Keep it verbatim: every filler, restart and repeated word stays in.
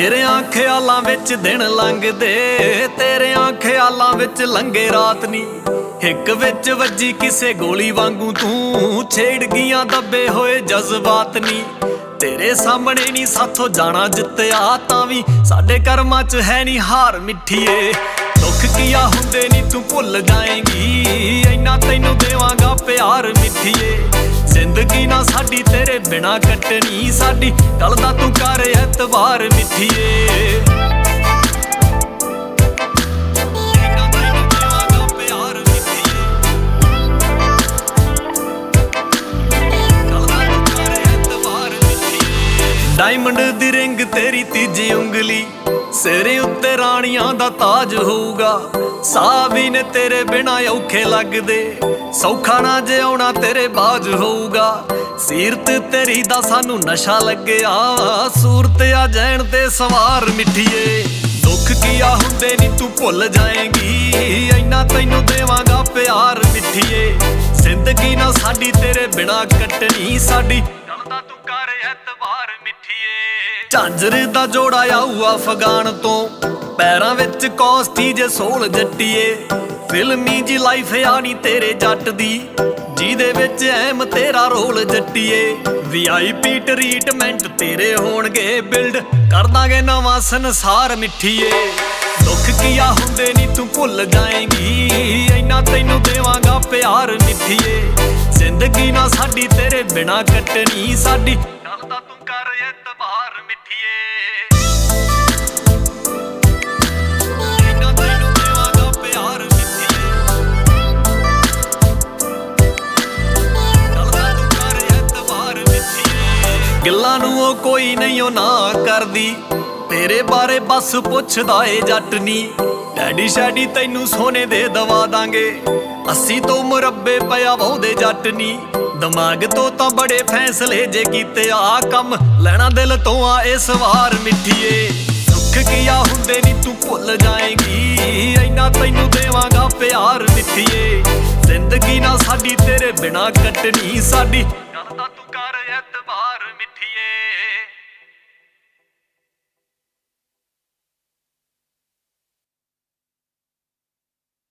तेरियां ख्यालां विच दिन लंघदे, तेरियां ख्यालां विच लंघे रात नी। हिक विच वज्जी किसे गोली वांगू तू छेड़ गियां दबे होए जज्बात नी। तेरे सामने नी साथों जाना जित्तिया तां वी साडे कर्मां च है नी हार मिठीए। दुख किया हुंदे नी तू भुल जाएगी, इन्ना तैनू देवांगा प्यार मिठीए। जिंदगी ना साडी तेरे बिना कटनी, साडी गल दा तू कर एतबार मिठीए। डायमंड दी रिंग तेरी तीजी उंगली, सिरे उत्ते राणियां दा ताज होऊगा। साह भी ने तेरे बिना औखे लगदे, सौखा ना जे आउणा तेरे बाज होऊगा। सीरत तेरी दा सानू नशा लग्गिया, सूरत आ जैन ते सवार मिठीए। दुख किया हुंदे नी तू भुल जाएगी, इन्ना तैनू देवांगा प्यार मिठीए। जिंदगी ना साडी तेरे बिना कटनी, साडी गल दा तू कर एतबार मिठीए। झांजर दा जोड़ा आऊ अफगान तो, पैरां विच कौस्ती जे सोल जट्टीए। फिल्मी जी लाइफ आनी तेरे जट दी, जिहदे विच अहम तेरा रोल जट्टीए। वी आई पी ट्रीटमेंट तेरे होणगे, बिल्ड कर दांगे नवां संसार मिठीए। दुख किया हुंदे नी तू भुल जाएगी, इन्ना तैनू देवांगा प्यार मिठीए। जिंदगी ना साडी तेरे बिना कटनी, साडी गल दा तू कर एतबार मिठीए। गल्लां नूं ओ कोई नहीं ओ ना करदी, तेरे बारे बस पुछदा ए जट नी। डैडी शैडी तैनू सोने दे दवा दांगे, अस्सी तो मुरब्बे पिया वाउंदे जट नी। दिमाग तो तां बड़े फैसले जे कीते आ, कम लैना दिल तो आ इस वार मिठीए। दुख किया हुंदे नी तू भुल जाएगी, इन्ना तैनू देवांगा प्यार मिठीए। जिंदगी ना साडी तेरे बिना कटनी, साडी गल दा तू कर एतबार मिठीए।